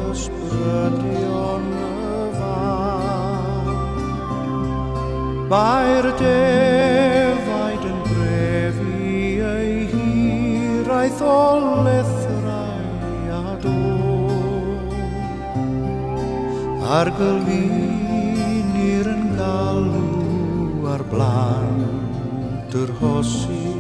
ysbrydion y fan. Mae'r defaid yn brefi ei hiraeth o lethrau a dod. A'r gylfinir yn galw ar blant yr hosi.